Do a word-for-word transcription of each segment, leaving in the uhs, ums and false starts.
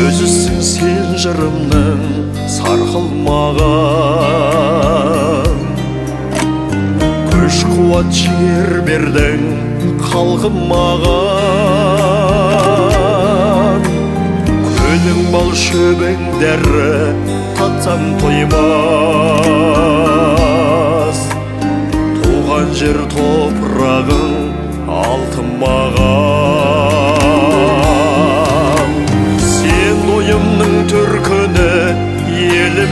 өзісің сен жырымның сарқылмаған. Күш қуат жер бердің халқым маған. Көлің бал шөбің дәрі татсам тоймас. Туған жер топырағың алтын маған. Сен ойымның төркіні, елім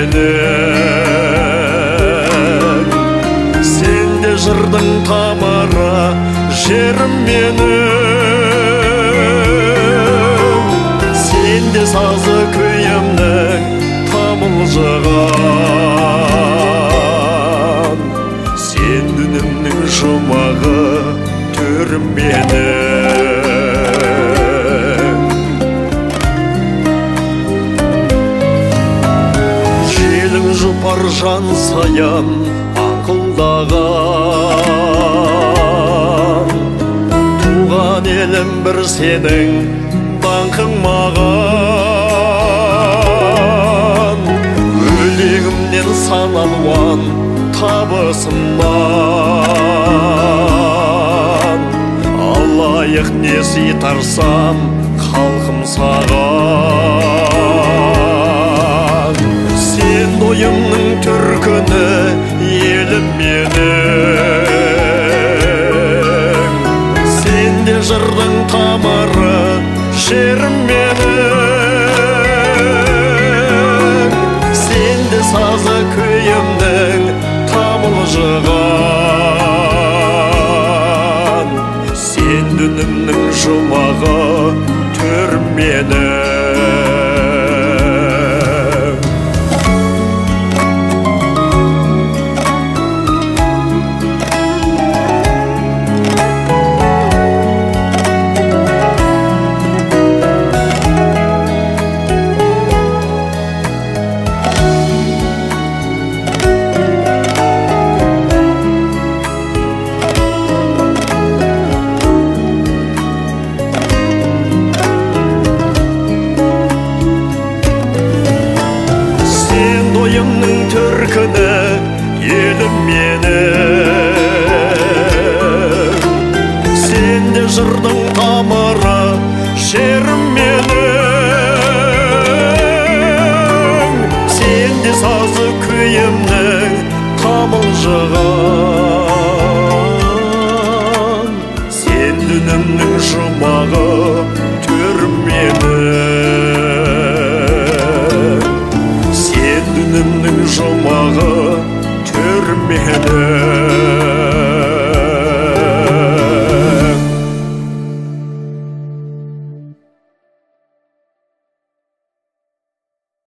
менің. Сен де жырдың тамыры, жерім менің. Сен де сазы күйімнің тамылжыған. Сен үнімнің жұмағы, төрім менің. Желің жұпар жан саян аңқылдаған. Туған елім бір сенің даңқың маған. Өлегімнен сан алуан табысымнан. Алайық несі тарсам халқым саған. Сен ойымның төркіні, елім менің. Сен де жырдың тамыры, жерім менің. Сен де сазы күйімнің тамылжыған. Сен үнімнің жұмағы, төрім менің. Ойымның төркіні, елім менің. Сен де жырдың тамыры, жерім менің. Сен де сазы күйімнің тамылжыған.